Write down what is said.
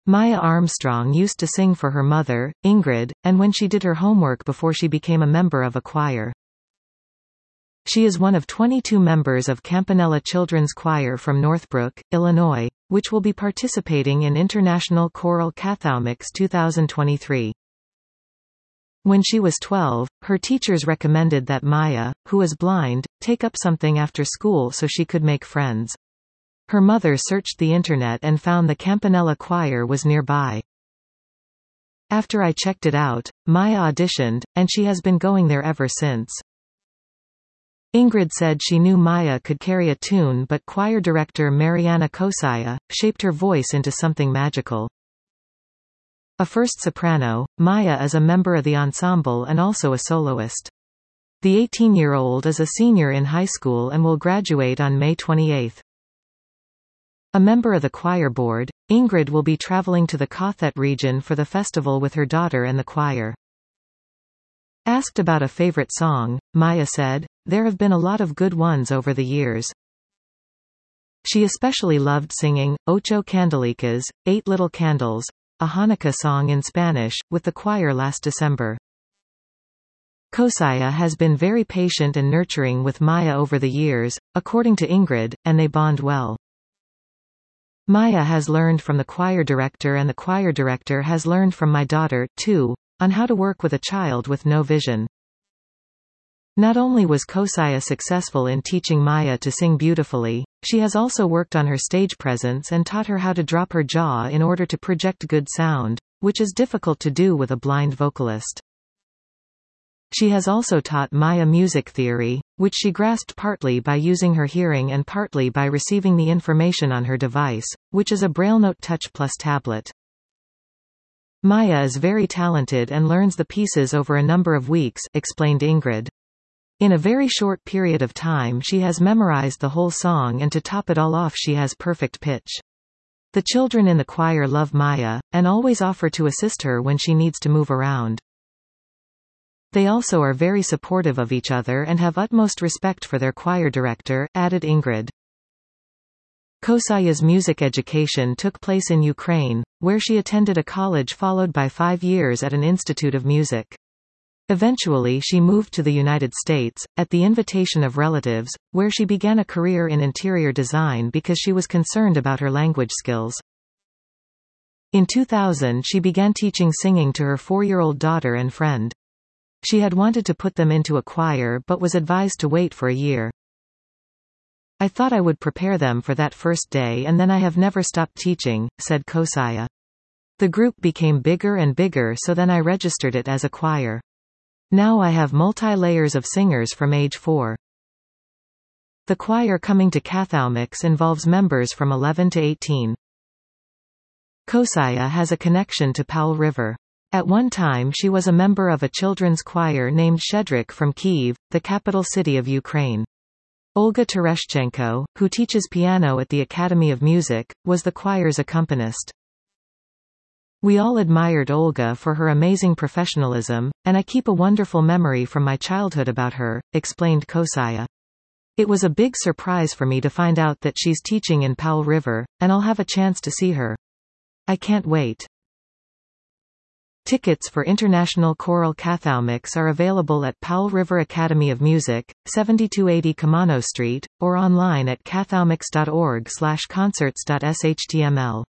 Maya Armstrong used to sing for her mother, Ingrid, and when she did her homework before she became a member of a choir. She is one of 22 members of Campanella Children's Choir from Northbrook, Illinois, which will be participating in International Choral Cathalmix 2023. When she was 12, her teachers recommended that Maya, who was blind, take up something after school so she could make friends. Her mother searched the internet and found the Campanella Choir was nearby. After I checked it out, Maya auditioned, and she has been going there ever since. Ingrid said she knew Maya could carry a tune, but choir director Mariana Kosaya shaped her voice into something magical. A first soprano, Maya is a member of the ensemble and also a soloist. The 18-year-old is a senior in high school and will graduate on May 28. A member of the choir board, Ingrid will be traveling to the Kauthet region for the festival with her daughter and the choir. Asked about a favorite song, Maya said, "There have been a lot of good ones over the years." She especially loved singing Ocho Candelicas, 8 Little Candles, a Hanukkah song in Spanish, with the choir last December. Kosaya has been very patient and nurturing with Maya over the years, according to Ingrid, and they bond well. Maya has learned from the choir director and the choir director has learned from my daughter, too, on how to work with a child with no vision. Not only was Kosaya successful in teaching Maya to sing beautifully, she has also worked on her stage presence and taught her how to drop her jaw in order to project good sound, which is difficult to do with a blind vocalist. She has also taught Maya music theory, which she grasped partly by using her hearing and partly by receiving the information on her device, which is a BrailleNote Touch Plus tablet. Maya is very talented and learns the pieces over a number of weeks, explained Ingrid. In a very short period of time she has memorized the whole song, and to top it all off she has perfect pitch. The children in the choir love Maya, and always offer to assist her when she needs to move around. They also are very supportive of each other and have utmost respect for their choir director, added Ingrid. Kosaya's music education took place in Ukraine, where she attended a college followed by 5 years at an institute of music. Eventually she moved to the United States, at the invitation of relatives, where she began a career in interior design because she was concerned about her language skills. In 2000 she began teaching singing to her 4-year-old daughter and friend. She had wanted to put them into a choir but was advised to wait for a year. "I thought I would prepare them for that first day and then I have never stopped teaching," said Kosaya. "The group became bigger and bigger, so then I registered it as a choir. Now I have multi-layers of singers from age 4. The choir coming to Cathalmix involves members from 11 to 18. Kosaya has a connection to Powell River. At one time she was a member of a children's choir named Shedrik from Kyiv, the capital city of Ukraine. Olga Tereshchenko, who teaches piano at the Academy of Music, was the choir's accompanist. We all admired Olga for her amazing professionalism, and I keep a wonderful memory from my childhood about her," explained Kosaya. "It was a big surprise for me to find out that she's teaching in Powell River, and I'll have a chance to see her. I can't wait." Tickets for International Choral Cathalmix are available at Powell River Academy of Music, 7280 Camano Street, or online at cathalmix.org/concerts.shtml.